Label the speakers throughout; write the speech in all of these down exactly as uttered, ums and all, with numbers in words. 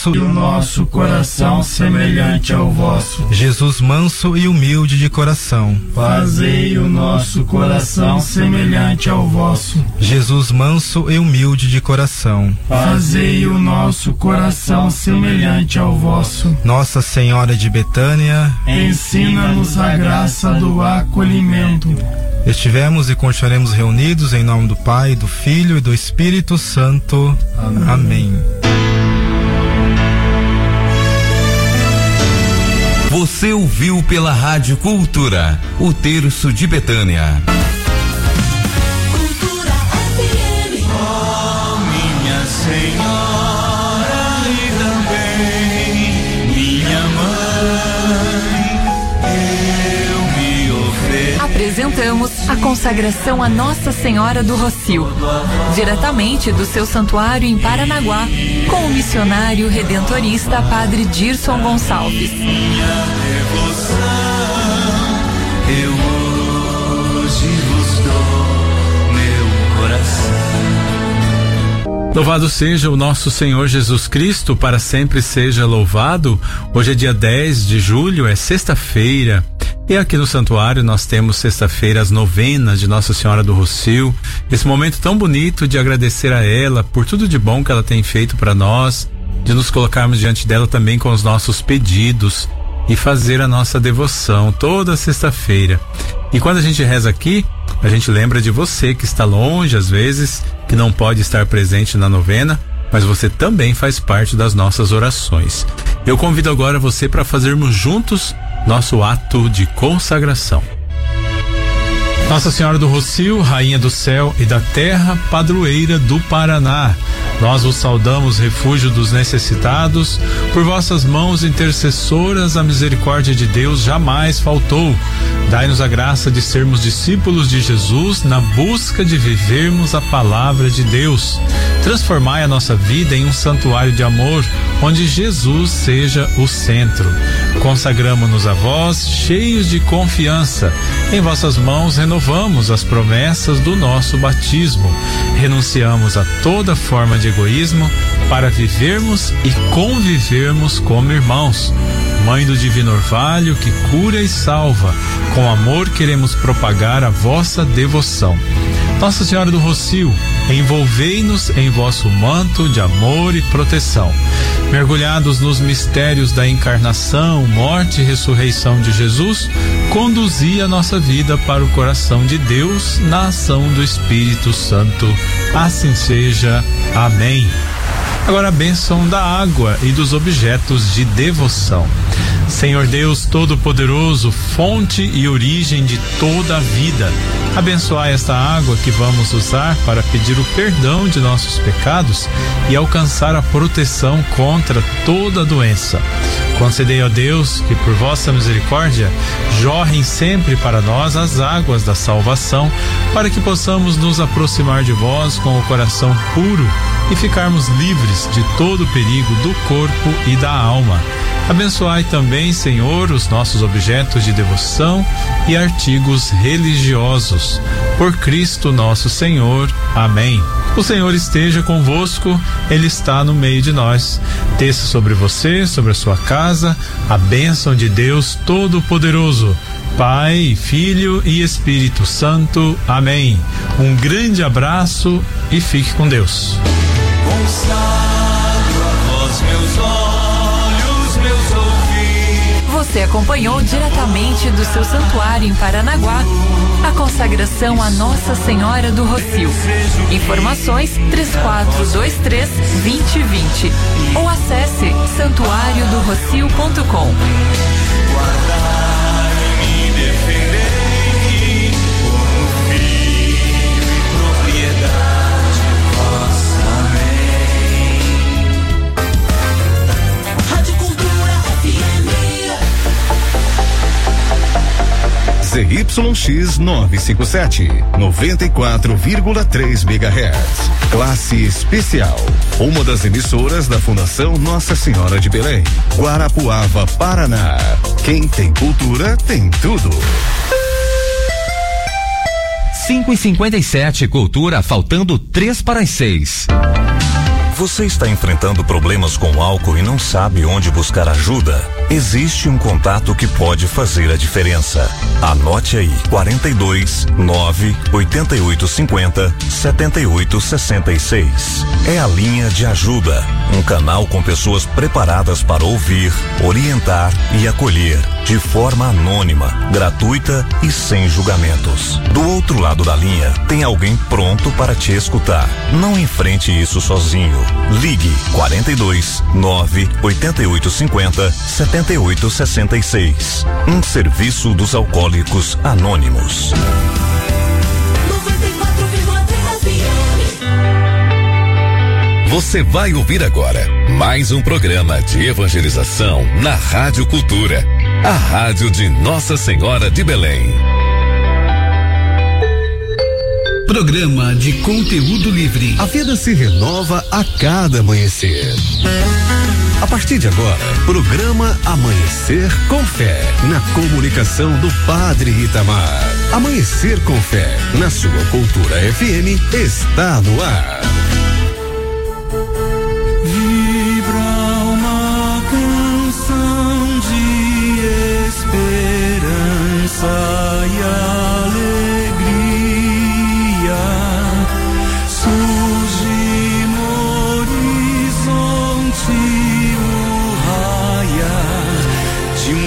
Speaker 1: e o nosso coração semelhante ao vosso.
Speaker 2: Jesus manso e humilde de coração,
Speaker 1: fazei o nosso coração semelhante ao vosso.
Speaker 2: Jesus manso e humilde de coração,
Speaker 1: fazei o nosso coração semelhante ao vosso.
Speaker 2: Nossa Senhora de Betânia,
Speaker 1: ensina-nos a graça do acolhimento.
Speaker 2: Estivemos e continuaremos reunidos em nome do Pai, do Filho e do Espírito Santo. Amém. Amém.
Speaker 3: Você ouviu pela Rádio Cultura, o Terço de Betânia.
Speaker 4: Cultura F M.
Speaker 5: Oh, minha Senhora e também minha mãe, eu me ofereço.
Speaker 6: Apresentamos a consagração a Nossa Senhora do Rocio, diretamente do seu santuário em Paranaguá, com o missionário redentorista Padre Dirson Gonçalves.
Speaker 5: Minha devoção, eu hoje vos dou meu coração.
Speaker 7: Louvado seja o nosso Senhor Jesus Cristo, para sempre seja louvado. Hoje é dia dez de julho, é sexta-feira. E aqui no santuário nós temos sexta-feira as novenas de Nossa Senhora do Rocio. Esse momento tão bonito de agradecer a ela por tudo de bom que ela tem feito para nós, de nos colocarmos diante dela também com os nossos pedidos e fazer a nossa devoção toda sexta-feira. E quando a gente reza aqui, a gente lembra de você que está longe às vezes, que não pode estar presente na novena, mas você também faz parte das nossas orações. Eu convido agora você para fazermos juntos nosso ato de consagração. Nossa Senhora do Rocio, Rainha do Céu e da Terra, Padroeira do Paraná, nós vos saudamos, refúgio dos necessitados. Por vossas mãos intercessoras, a misericórdia de Deus jamais faltou. Dai-nos a graça de sermos discípulos de Jesus na busca de vivermos a palavra de Deus. Transformai a nossa vida em um santuário de amor, onde Jesus seja o centro. Consagramo-nos a vós, cheios de confiança. Em vossas mãos renovamos as promessas do nosso batismo. Renunciamos a toda forma de egoísmo para vivermos e convivermos como irmãos. Mãe do Divino Orvalho, que cura e salva, com amor queremos propagar a vossa devoção. Nossa Senhora do Rocio, envolvei-nos em vosso manto de amor e proteção. Mergulhados nos mistérios da encarnação, morte e ressurreição de Jesus, conduzi a nossa vida para o coração de Deus na ação do Espírito Santo. Assim seja. Amém. Agora a bênção da água e dos objetos de devoção. Senhor Deus Todo-Poderoso, fonte e origem de toda a vida, abençoai esta água que vamos usar para pedir o perdão de nossos pecados e alcançar a proteção contra toda doença. Concedei, ó Deus, que por vossa misericórdia jorrem sempre para nós as águas da salvação, para que possamos nos aproximar de vós com o coração puro e ficarmos livres de todo o perigo do corpo e da alma. Abençoai também, Senhor, os nossos objetos de devoção e artigos religiosos. Por Cristo nosso Senhor. Amém. O Senhor esteja convosco, Ele está no meio de nós. Desça sobre você, sobre a sua casa, a bênção de Deus Todo-Poderoso, Pai, Filho e Espírito Santo. Amém. Um grande abraço e fique com Deus.
Speaker 5: Consagro a vós meus olhos, meus ouvidos.
Speaker 6: Você acompanhou diretamente do seu santuário em Paranaguá a consagração a Nossa Senhora do Rocio. Informações três quatro dois três, dois zero dois zero ou acesse santuário do rocio ponto com.
Speaker 8: Z Y X novecentos e cinquenta e sete, noventa e quatro vírgula três megahertz. Classe especial. Uma das emissoras da Fundação Nossa Senhora de Belém. Guarapuava, Paraná. Quem tem cultura tem tudo.
Speaker 3: cinco e cinquenta e sete, Cultura, faltando três para as seis.
Speaker 8: Você está enfrentando problemas com álcool e não sabe onde buscar ajuda? Existe um contato que pode fazer a diferença. Anote aí: quarenta e dois, nove, oitenta e oito cinquenta, setenta e oito sessenta e seis. É a linha de ajuda, um canal com pessoas preparadas para ouvir, orientar e acolher, de forma anônima, gratuita e sem julgamentos. Do outro lado da linha, tem alguém pronto para te escutar. Não enfrente isso sozinho. Ligue quarenta e dois, nove, oitenta e oito cinquenta, setenta e oito sessenta e seis. Um serviço dos Alcoólicos Anônimos.
Speaker 3: Você vai ouvir agora mais um programa de evangelização na Rádio Cultura, a rádio de Nossa Senhora de Belém.
Speaker 9: Programa de conteúdo livre.
Speaker 8: A vida se renova a cada amanhecer. A partir de agora, programa Amanhecer com Fé, na comunicação do Padre Itamar. Amanhecer com Fé, na sua Cultura F M, está no ar.
Speaker 5: Vibra uma canção de esperança e alegria. Surge no horizonte o raiar de um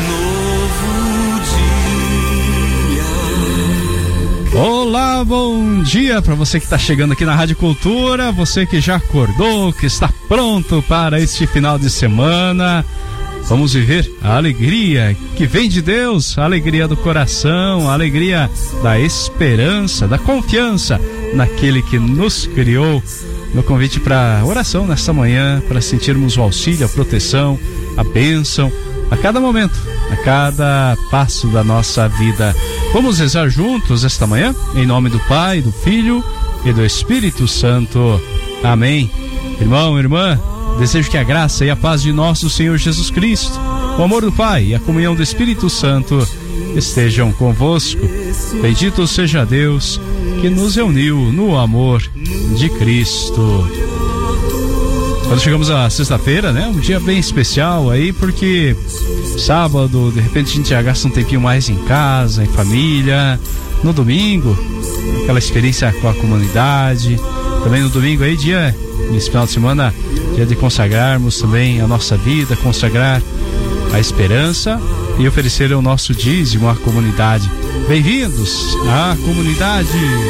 Speaker 5: novo dia.
Speaker 10: Olá, bom dia para você que está chegando aqui na Rádio Cultura, você que já acordou, que está pronto para este final de semana. Vamos viver a alegria que vem de Deus, a alegria do coração, a alegria da esperança, da confiança naquele que nos criou. Meu convite para oração nesta manhã, para sentirmos o auxílio, a proteção, a bênção a cada momento, a cada passo da nossa vida. Vamos rezar juntos esta manhã, em nome do Pai, do Filho e do Espírito Santo. Amém. Irmão, irmã, desejo que a graça e a paz de nosso Senhor Jesus Cristo, o amor do Pai e a comunhão do Espírito Santo estejam convosco. Bendito seja Deus que nos reuniu no amor de Cristo. Quando chegamos à sexta-feira, né? Um dia bem especial aí, porque sábado, de repente a gente já gasta um tempinho mais em casa, em família. No domingo, aquela experiência com a comunidade. Também no domingo aí, dia, nesse final de semana, dia de consagrarmos também a nossa vida, consagrar a esperança e oferecer o nosso dízimo à comunidade. Bem-vindos à comunidade!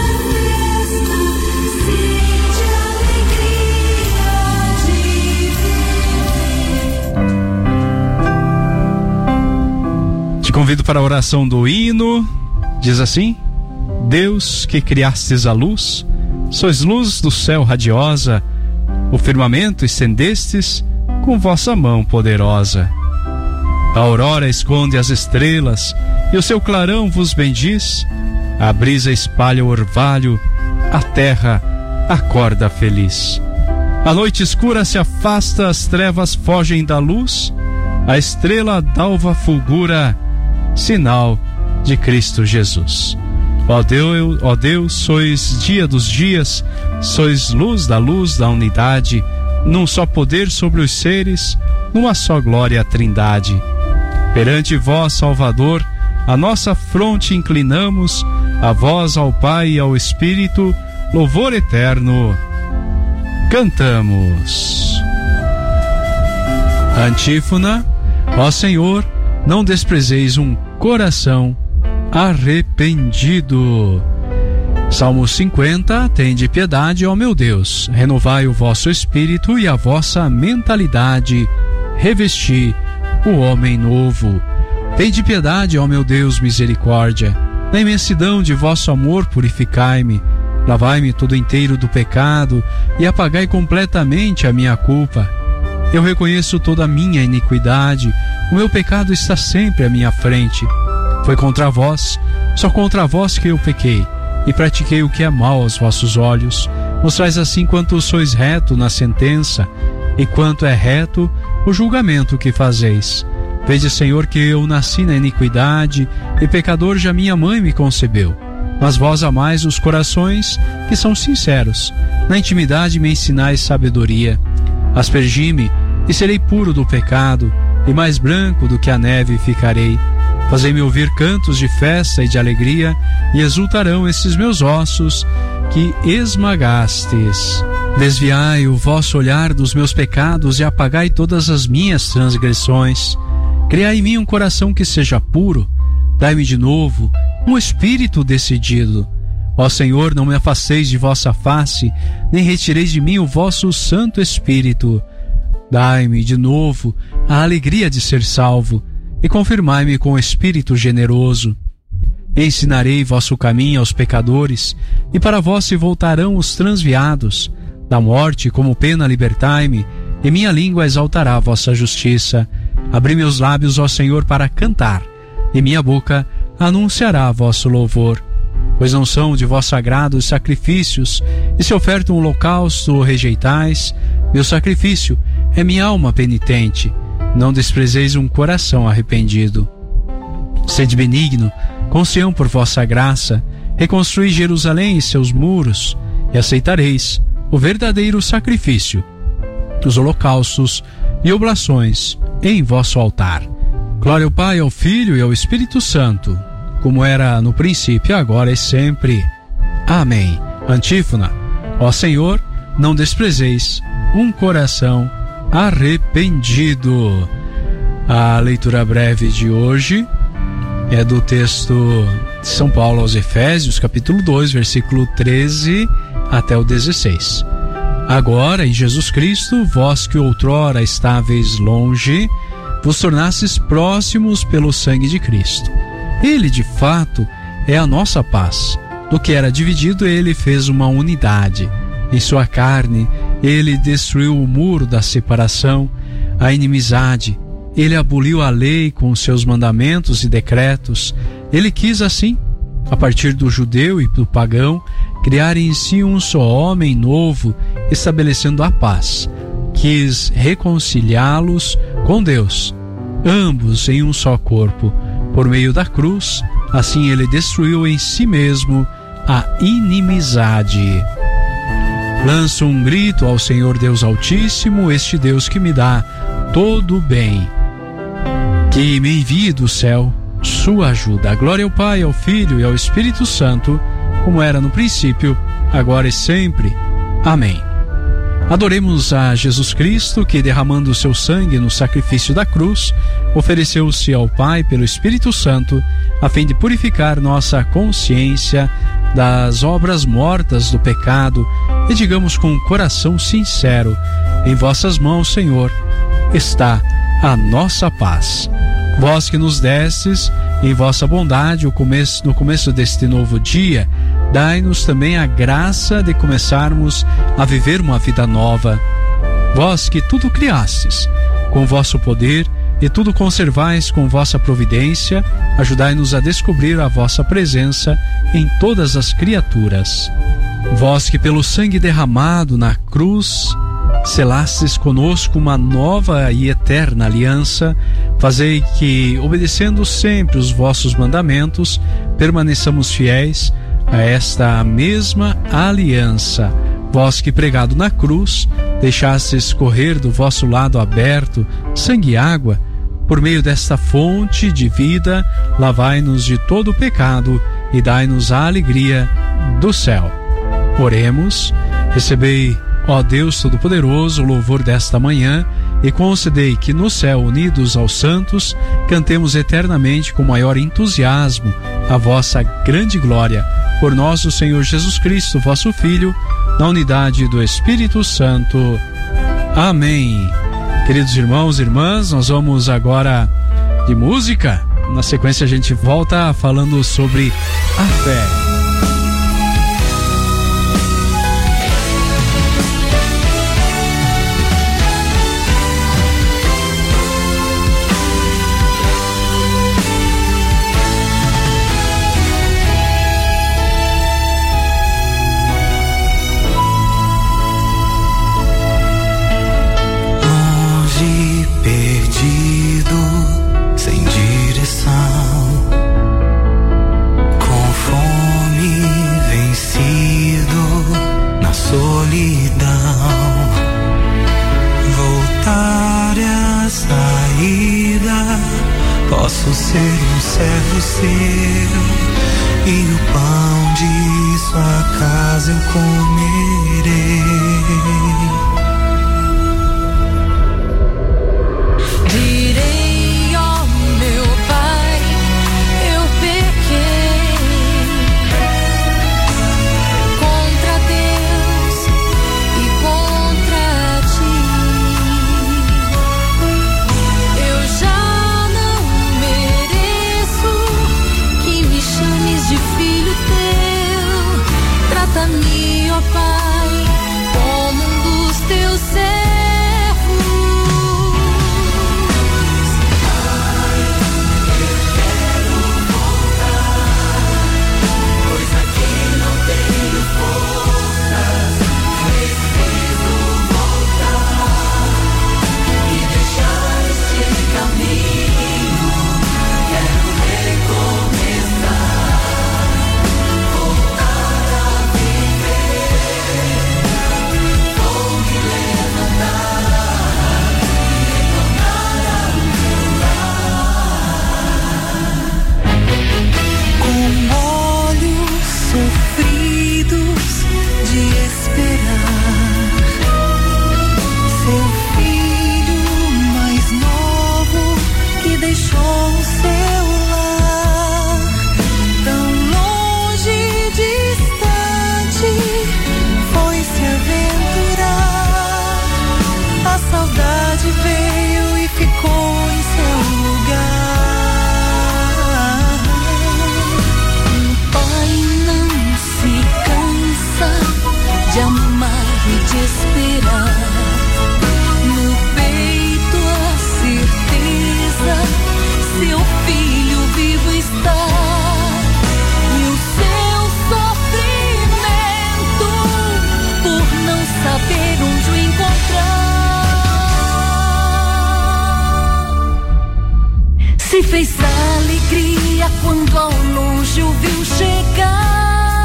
Speaker 10: Te convido para a oração do hino. Diz assim: Deus que criastes a luz, sois luz do céu radiosa, o firmamento estendestes com vossa mão poderosa. A aurora esconde as estrelas e o seu clarão vos bendiz. A brisa espalha o orvalho, a terra acorda feliz. A noite escura se afasta, as trevas fogem da luz. A estrela d'alva fulgura, sinal de Cristo Jesus. Ó Deus, ó Deus, sois dia dos dias, sois luz da luz da unidade, num só poder sobre os seres, numa só glória a trindade. Perante vós, Salvador, a nossa fronte inclinamos, a vós, ao Pai e ao Espírito, louvor eterno cantamos. Antífona: ó Senhor, não desprezeis um coração arrependido. Salmo cinquenta: tende piedade, ó meu Deus, renovai o vosso espírito e a vossa mentalidade, revesti o homem novo. Tende piedade, ó meu Deus, misericórdia, na imensidão de vosso amor purificai-me, lavai-me todo inteiro do pecado e apagai completamente a minha culpa. Eu reconheço toda a minha iniquidade, o meu pecado está sempre à minha frente. Foi contra vós, só contra vós que eu pequei, e pratiquei o que é mal aos vossos olhos. Mostrais assim quanto sois reto na sentença, e quanto é reto o julgamento que fazeis. Vede, Senhor, que eu nasci na iniquidade, e pecador já minha mãe me concebeu. Mas vós amais os corações que são sinceros, na intimidade me ensinais sabedoria. Aspergi-me e serei puro do pecado, e mais branco do que a neve ficarei. Fazei-me ouvir cantos de festa e de alegria, e exultarão esses meus ossos que esmagastes. Desviai o vosso olhar dos meus pecados e apagai todas as minhas transgressões. Criai em mim um coração que seja puro. Dai-me de novo um espírito decidido. Ó Senhor, não me afasteis de vossa face, nem retireis de mim o vosso Santo Espírito. Dai-me de novo a alegria de ser salvo, e confirmai-me com o Espírito generoso. Ensinarei vosso caminho aos pecadores, e para vós se voltarão os transviados. Da morte, como pena, libertai-me, e minha língua exaltará a vossa justiça. Abri meus lábios, ó Senhor, para cantar, e minha boca anunciará vosso louvor. Pois não são de vosso agrado os sacrifícios, e se oferta um holocausto o rejeitais. Meu sacrifício é minha alma penitente. Não desprezeis um coração arrependido. Sede benigno com Sião por vossa graça, reconstruí Jerusalém e seus muros, e aceitareis o verdadeiro sacrifício, os holocaustos e oblações em vosso altar. Glória ao Pai, ao Filho e ao Espírito Santo, como era no princípio, agora e sempre. Amém. Antífona. Ó Senhor, não desprezeis um coração arrependido. A leitura breve de hoje é do texto de São Paulo aos Efésios, capítulo dois, versículo treze até o dezesseis. Agora, em Jesus Cristo, vós que outrora estáveis longe, vos tornastes próximos pelo sangue de Cristo. Ele, de fato, é a nossa paz. Do que era dividido, ele fez uma unidade. Em sua carne, ele destruiu o muro da separação, a inimizade. Ele aboliu a lei com seus mandamentos e decretos. Ele quis, assim, a partir do judeu e do pagão, criar em si um só homem novo, estabelecendo a paz. Quis reconciliá-los com Deus, ambos em um só corpo. Por meio da cruz, assim ele destruiu em si mesmo a inimizade. Lanço um grito ao Senhor Deus Altíssimo, este Deus que me dá todo o bem, que me envie do céu sua ajuda. A glória ao Pai, ao Filho e ao Espírito Santo, como era no princípio, agora e sempre. Amém. Adoremos a Jesus Cristo, que derramando o seu sangue no sacrifício da cruz, ofereceu-se ao Pai pelo Espírito Santo, a fim de purificar nossa consciência das obras mortas do pecado, e digamos com um coração sincero: em vossas mãos, Senhor, está a nossa paz. Vós que nos destes em vossa bondade o começo, no começo deste novo dia, dai-nos também a graça de começarmos a viver uma vida nova. Vós que tudo criastes com vosso poder e tudo conservais com vossa providência, ajudai-nos a descobrir a vossa presença em todas as criaturas. Vós que pelo sangue derramado na cruz selastes conosco uma nova e eterna aliança, fazei que, obedecendo sempre os vossos mandamentos, permaneçamos fiéis a esta mesma aliança. Vós que, pregado na cruz, deixastes correr do vosso lado aberto sangue e água, por meio desta fonte de vida, lavai-nos de todo o pecado e dai-nos a alegria do céu. Oremos. Recebei, ó Deus Todo-Poderoso, o louvor desta manhã, e concedei que no céu, unidos aos santos, cantemos eternamente com maior entusiasmo a vossa grande glória. Por nosso Senhor Jesus Cristo, vosso Filho, na unidade do Espírito Santo. Amém. Queridos irmãos e irmãs, nós vamos agora de música. Na sequência a gente volta falando sobre a fé.
Speaker 5: Sem direção, com fome saída. Posso ser um servo seu, e o pão de sua casa eu comerei.
Speaker 4: Direi, ó meu Pai, eu pequei contra Deus e contra ti. Eu já não mereço que me chames de filho teu. Trata-me, ó Pai, como um dos teus servos. Se fez alegria quando ao longe o viu chegar.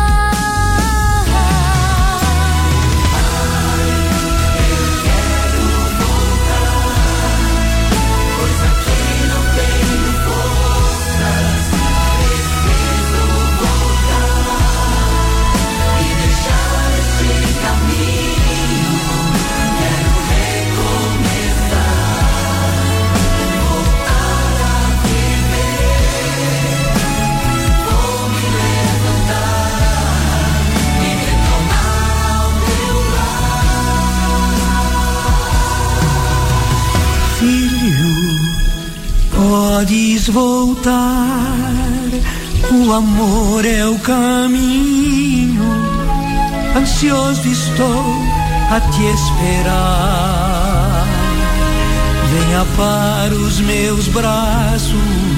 Speaker 4: Podes voltar, o amor é o caminho. Ansioso estou a te esperar. Venha para os meus braços,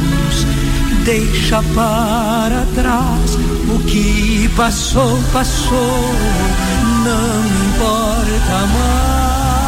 Speaker 4: deixa para trás o que passou, passou, não importa mais.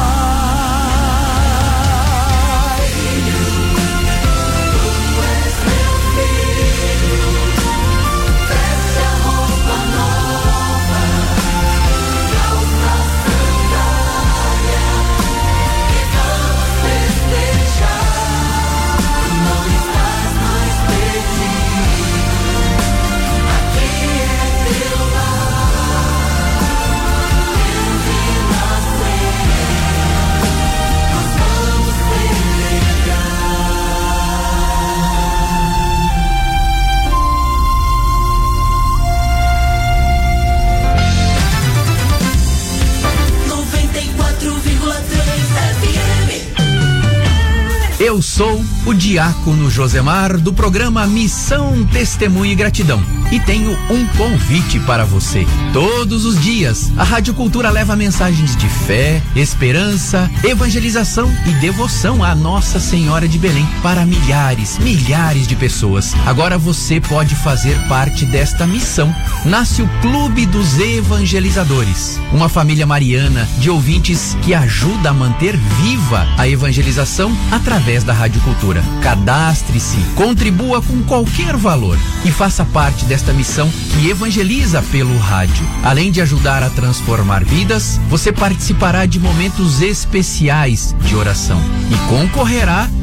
Speaker 11: Eu sou o diácono Josemar do programa Missão, Testemunho e Gratidão e tenho um convite para você. Todos os dias, a Rádio Cultura leva mensagens de fé, esperança, evangelização e devoção à Nossa Senhora de Belém para milhares, milhares de pessoas. Agora você pode fazer parte desta missão. Nasce o Clube dos Evangelizadores, uma família mariana de ouvintes que ajuda a manter viva a evangelização através da Rádio Cultura. Cadastre-se, contribua com qualquer valor e faça parte desta missão que evangeliza pelo rádio. Além de ajudar a transformar vidas, você participará de momentos especiais de oração e concorrerá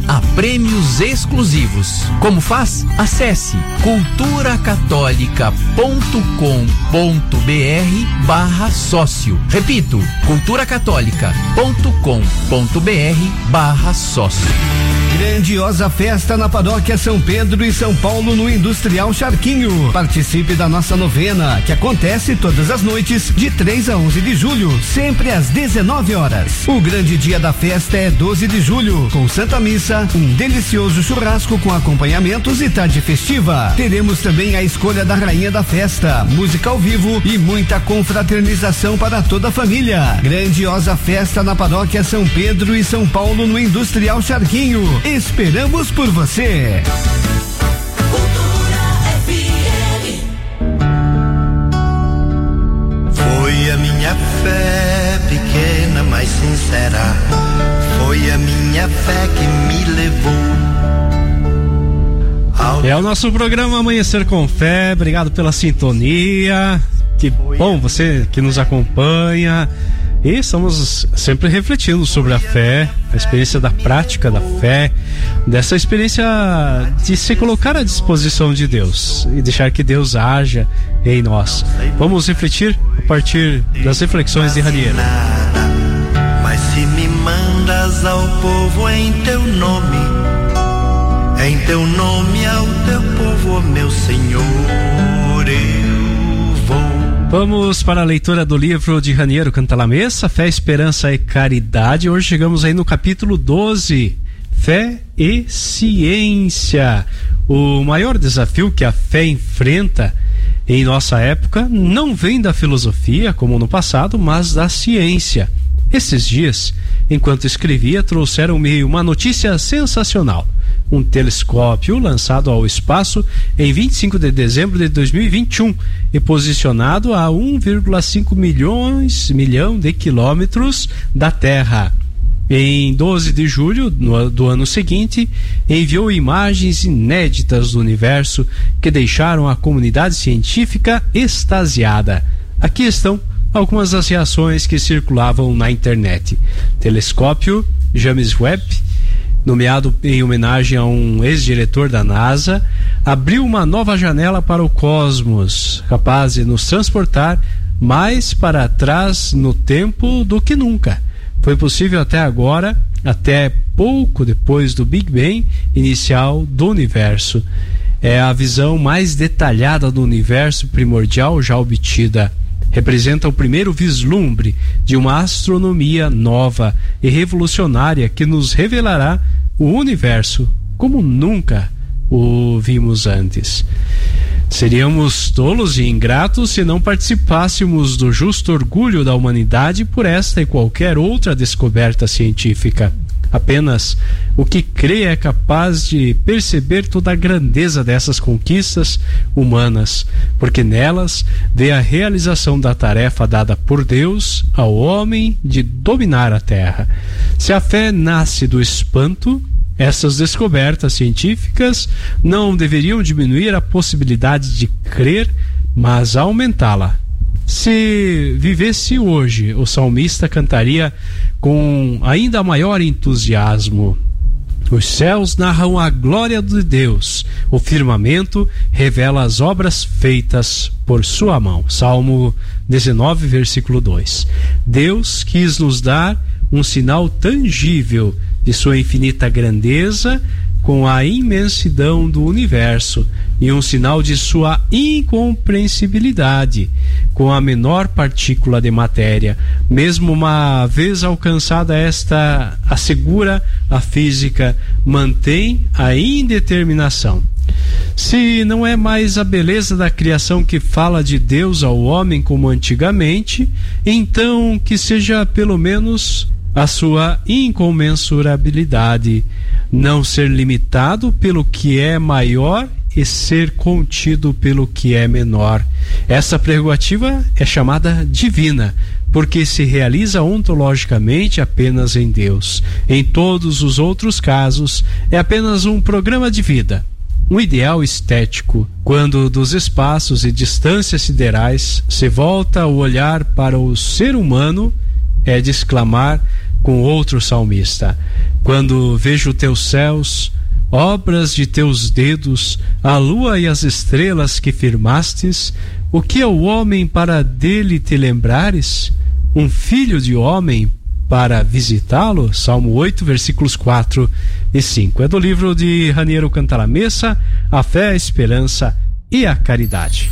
Speaker 11: a prêmios exclusivos. Como faz? Acesse cultura católica ponto com ponto br barra sócio. Repito, cultura católica ponto com ponto br barra sócio.
Speaker 12: Grandiosa festa na paróquia São Pedro e São Paulo no Industrial Charquinho. Participe da nossa novena, que acontece todas as noites de três a onze de julho, sempre às dezenove horas. O grande dia da festa é doze de julho, com Santa Missa, um delicioso churrasco com acompanhamentos e tarde festiva. Teremos também a escolha da rainha da festa, música ao vivo e muita confraternização para toda a família. Grandiosa festa na paróquia São Pedro e São Paulo no Industrial Charquinho. Esperamos por você.
Speaker 13: Foi a minha fé pequena, mas sincera. Foi a minha fé que me levou. Ao...
Speaker 10: É o nosso programa Amanhecer com Fé. Obrigado pela sintonia. Que bom você que nos acompanha. E estamos sempre refletindo sobre a fé, a experiência da prática da fé, dessa experiência de se colocar à disposição de Deus e deixar que Deus haja em nós. Vamos refletir a partir das reflexões de Raniero.
Speaker 13: Mas se me mandas ao povo em teu nome, em teu nome ao teu povo, meu Senhor, eu vou.
Speaker 10: Vamos para a leitura do livro de Raniero Cantalamessa, Fé, Esperança e Caridade. Hoje chegamos aí no capítulo doze, Fé e Ciência. O maior desafio que a fé enfrenta em nossa época não vem da filosofia, como no passado, mas da ciência. Esses dias, enquanto escrevia, trouxeram-me uma notícia sensacional. Um telescópio lançado ao espaço em vinte e cinco de dezembro de dois mil e vinte e um e posicionado a um vírgula cinco milhões milhão de quilômetros da Terra. Em doze de julho no, do ano seguinte, enviou imagens inéditas do universo que deixaram a comunidade científica extasiada. Aqui estão algumas das reações que circulavam na internet. Telescópio James Webb, nomeado em homenagem a um ex-diretor da NASA, abriu uma nova janela para o cosmos, capaz de nos transportar mais para trás no tempo do que nunca. Foi possível até agora, até pouco depois do Big Bang inicial do universo. É a visão mais detalhada do universo primordial já obtida. Representa o primeiro vislumbre de uma astronomia nova e revolucionária que nos revelará o universo como nunca o vimos antes. Seríamos tolos e ingratos se não participássemos do justo orgulho da humanidade por esta e qualquer outra descoberta científica. Apenas o que crê é capaz de perceber toda a grandeza dessas conquistas humanas, porque nelas vê a realização da tarefa dada por Deus ao homem de dominar a terra. Se a fé nasce do espanto, essas descobertas científicas não deveriam diminuir a possibilidade de crer, mas aumentá-la. Se vivesse hoje, o salmista cantaria com ainda maior entusiasmo: os céus narram a glória de Deus, o firmamento revela as obras feitas por sua mão. Salmo dezenove, versículo dois. Deus quis nos dar um sinal tangível de sua infinita grandeza com a imensidão do universo e um sinal de sua incompreensibilidade com a menor partícula de matéria. Mesmo uma vez alcançada esta, assegura a física, mantém a indeterminação. Se não é mais a beleza da criação que fala de Deus ao homem como antigamente, então que seja pelo menos a sua incomensurabilidade, não ser limitado pelo que é maior e ser contido pelo que é menor. Essa prerrogativa é chamada divina, porque se realiza ontologicamente apenas em Deus. Em todos os outros casos, é apenas um programa de vida, um ideal estético. Quando dos espaços e distâncias siderais se volta o olhar para o ser humano, é de exclamar: com outro salmista. Quando vejo teus céus, obras de teus dedos, a lua e as estrelas que firmastes, o que é o homem para dele te lembrares? Um filho de homem para visitá-lo? Salmo oito, versículos quatro e cinco. É do livro de Raniero Cantalamessa, A Fé, a Esperança e a Caridade.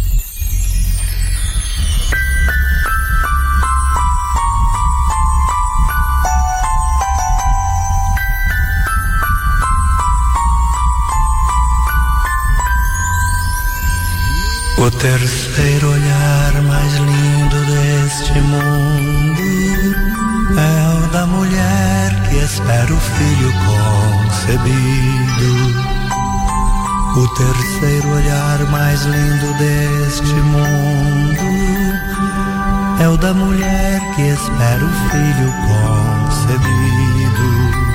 Speaker 13: O terceiro olhar mais lindo deste mundo é o da mulher que espera o filho concebido. O terceiro olhar mais lindo deste mundo é o da mulher que espera o filho concebido.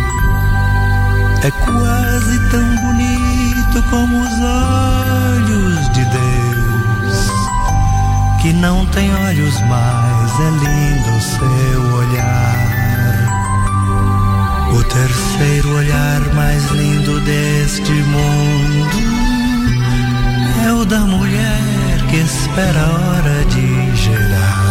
Speaker 13: É quase tão bonito como os olhos de Deus, que não tem olhos, mas é lindo o seu olhar. O terceiro olhar mais lindo deste mundo é o da mulher que espera a hora de gerar.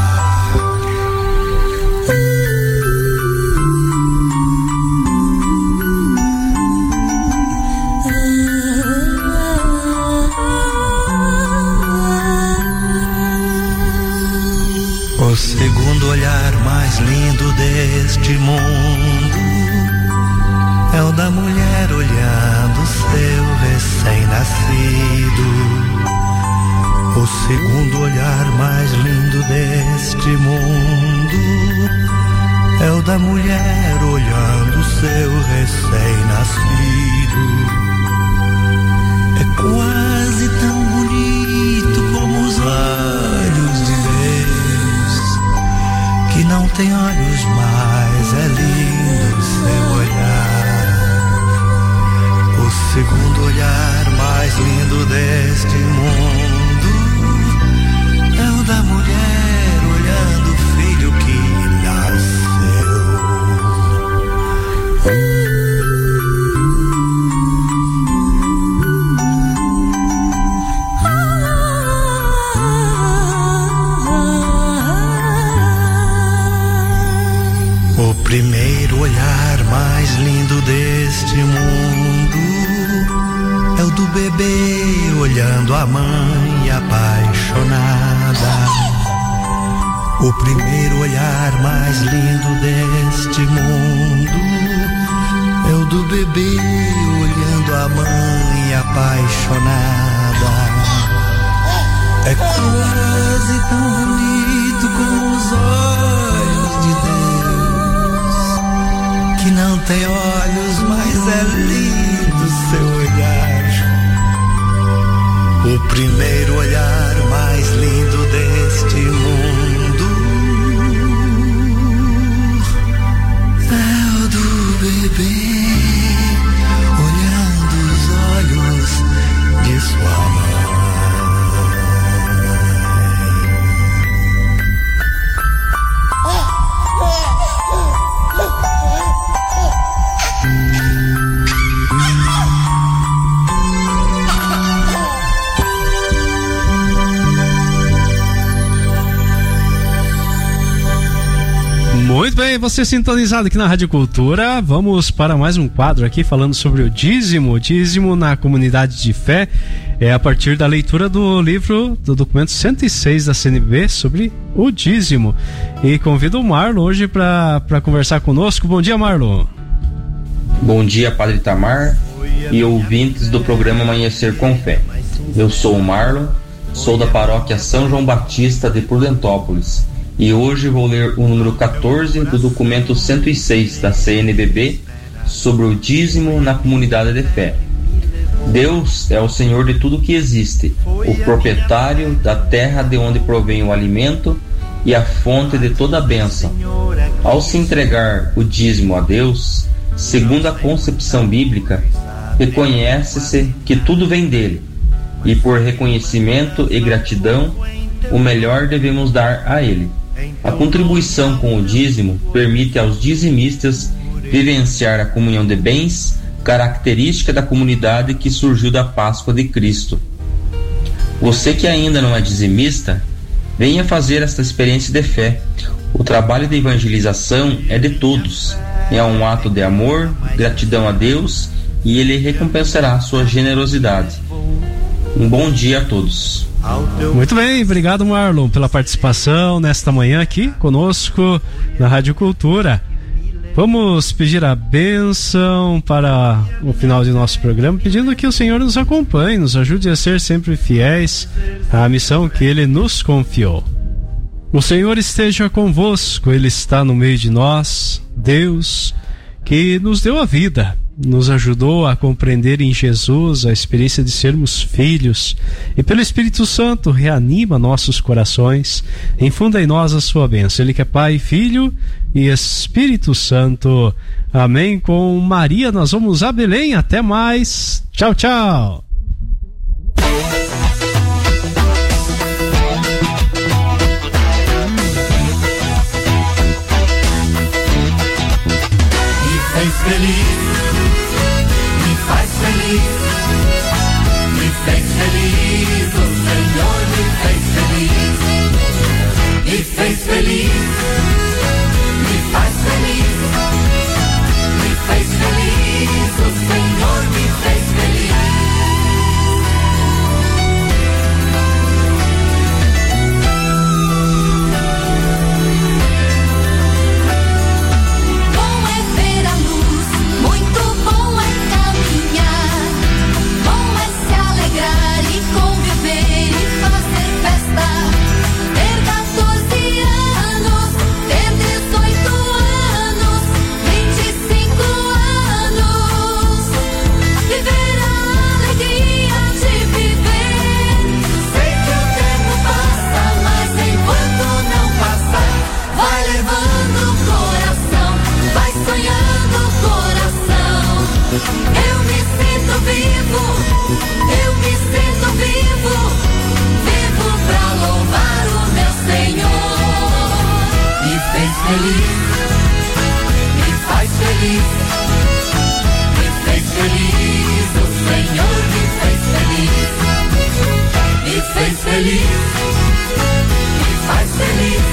Speaker 13: O segundo olhar mais lindo deste mundo é o da mulher olhando seu recém-nascido. O segundo olhar mais lindo deste mundo é o da mulher olhando seu recém-nascido. É quase tão bonito como os olhos de Deus, que não tem olhos, mas é lindo seu olhar. O segundo olhar mais lindo deste mundo é o da mulher olhando o filho que nasceu. O primeiro olhar mais lindo deste mundo é o do bebê olhando a mãe apaixonada. O primeiro olhar mais lindo deste mundo é o do bebê olhando a mãe apaixonada. É quase tão bonito como os olhos de Deus, que não tem olhos, mas é lindo seu olhar. O primeiro olhar mais lindo deste mundo é o do bebê olhando os olhos de sua mãe.
Speaker 10: Muito bem, você sintonizado aqui na Rádio Cultura. Vamos para mais um quadro aqui falando sobre o dízimo. O dízimo na comunidade de fé é a partir da leitura do livro, do documento cento e seis da C N B B sobre o dízimo. E convido o Marlon hoje para conversar conosco. Bom dia, Marlon.
Speaker 14: Bom dia, Padre Itamar e ouvintes do programa Amanhecer com Fé. Eu sou o Marlon, sou da paróquia São João Batista de Prudentópolis. E hoje vou ler o número quatorze do documento cento e seis da C N B B sobre o dízimo na comunidade de fé. Deus é o Senhor de tudo que existe, o proprietário da terra de onde provém o alimento e a fonte de toda a bênção. Ao se entregar o dízimo a Deus, segundo a concepção bíblica, reconhece-se que tudo vem dele, e por reconhecimento e gratidão, o melhor devemos dar a ele. A contribuição com o dízimo permite aos dizimistas vivenciar a comunhão de bens, característica da comunidade que surgiu da Páscoa de Cristo. Você que ainda não é dizimista, venha fazer esta experiência de fé. O trabalho de evangelização é de todos. É um ato de amor, gratidão a Deus, e Ele recompensará a sua generosidade. Um bom dia a todos.
Speaker 10: Muito bem, obrigado, Marlon, pela participação nesta manhã aqui conosco na Rádio Cultura. Vamos pedir a bênção para o final de nosso programa, pedindo que o Senhor nos acompanhe, nos ajude a ser sempre fiéis à missão que Ele nos confiou. O Senhor esteja convosco, Ele está no meio de nós. Deus, que nos deu a vida, nos ajudou a compreender em Jesus a experiência de sermos filhos, e pelo Espírito Santo reanima nossos corações, infunda em nós a sua bênção. Ele que é Pai, Filho e Espírito Santo. Amém. Com Maria nós vamos a Belém. Até mais. Tchau, tchau.
Speaker 4: Feliz, me faz feliz, me fez feliz, o Senhor me fez feliz, me fez feliz, me faz feliz, me fez feliz, o Senhor me fez feliz. Eu me sinto vivo, eu me sinto vivo, vivo pra louvar o meu Senhor. Me fez feliz, me faz feliz, me fez feliz, o Senhor me fez feliz, me fez feliz, me faz feliz,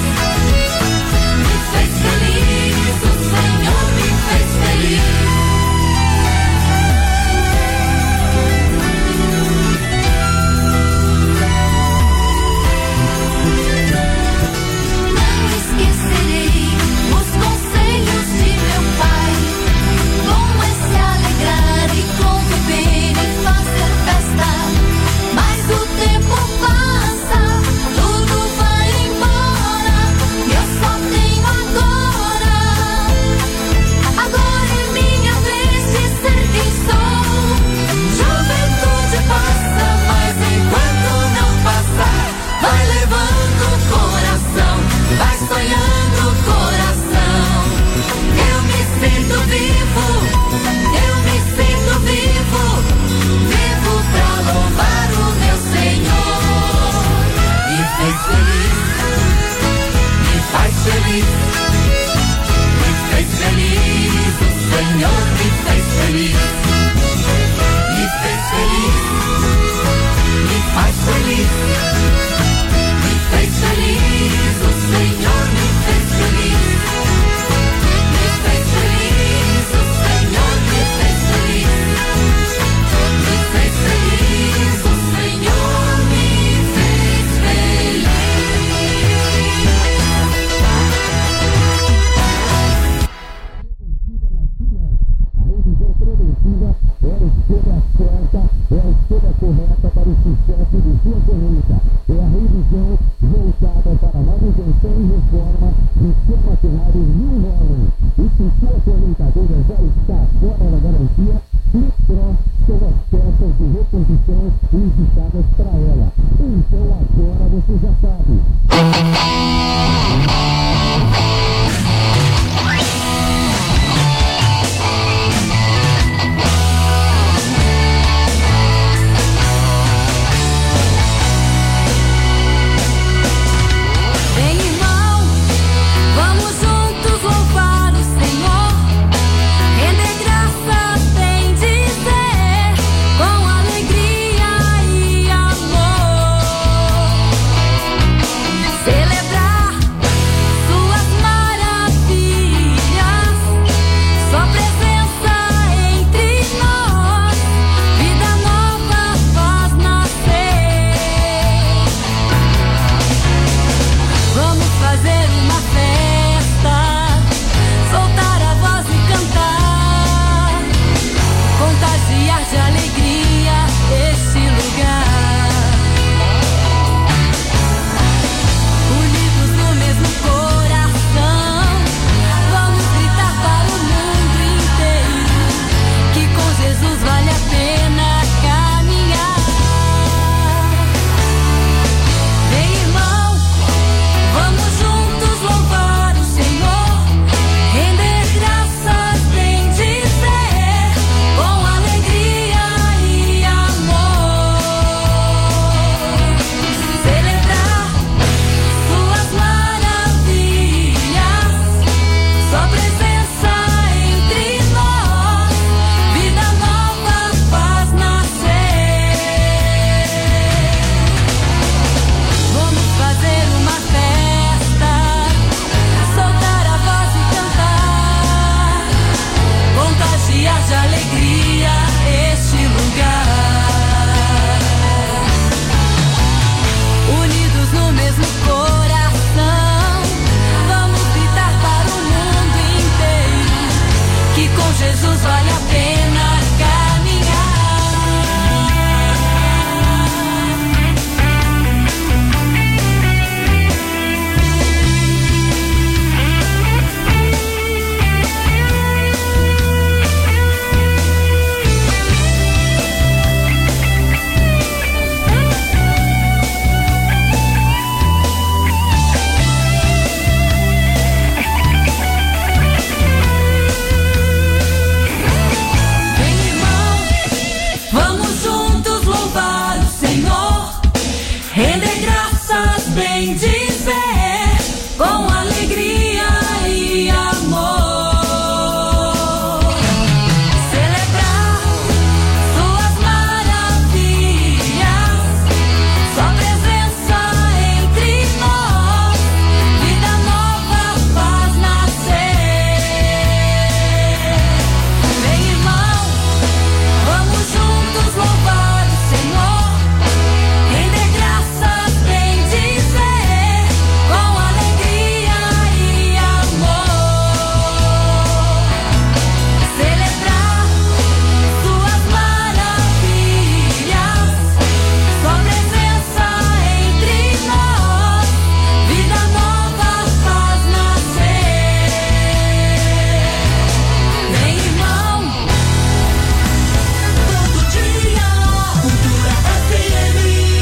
Speaker 4: me fez feliz, o Senhor me fez feliz. Vem, irmão, contagiar de alegria este lugar. Unidos no mesmo coração, vamos gritar para o mundo inteiro que com Jesus vale a pena caminhar. Vem, irmão, vamos juntos louvar o Senhor, render graças, bem dizer, com alegria e amor, celebrar suas maravilhas, sua presença entre nós, vida nova faz nascer. Vamos fazer uma festa, soltar a voz e cantar, contagiar de alegria este lugar. Unidos no mesmo coração, vamos gritar para o mundo inteiro que com Jesus vale a pena Vem, irmão, vamos juntos louvar o Senhor, render graças, bem dizer, com alegria e amor, celebrar suas maravilhas, sua presença entre nós, vida nova faz nascer. Vem, irmão, vamos juntos louvar o Senhor, render graças, bem dizer, com alegria e amor, celebrar suas maravilhas, sua presença entre nós, vida nova faz nascer. Vem, irmão, todo dia, Cultura F M.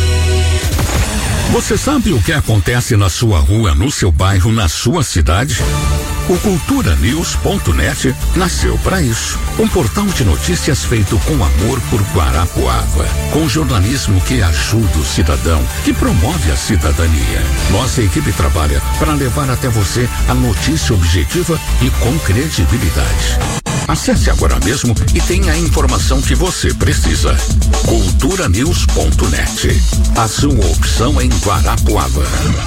Speaker 15: Você sabe o que acontece na sua rua, no seu bairro, na sua cidade? O cultura news ponto net nasceu para isso. Um portal de notícias feito com amor por Guarapuava, com jornalismo que ajuda o cidadão, que promove a cidadania. Nossa equipe trabalha para levar até você a notícia objetiva e com credibilidade. Acesse agora mesmo e tenha a informação que você precisa. cultura news ponto net. A sua opção em Guarapuava.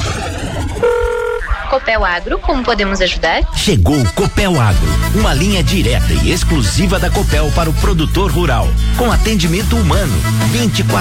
Speaker 16: Copel Agro, como podemos ajudar?
Speaker 17: Chegou o Copel Agro, uma linha direta e exclusiva da Copel para o produtor rural, com atendimento humano, vinte e quatro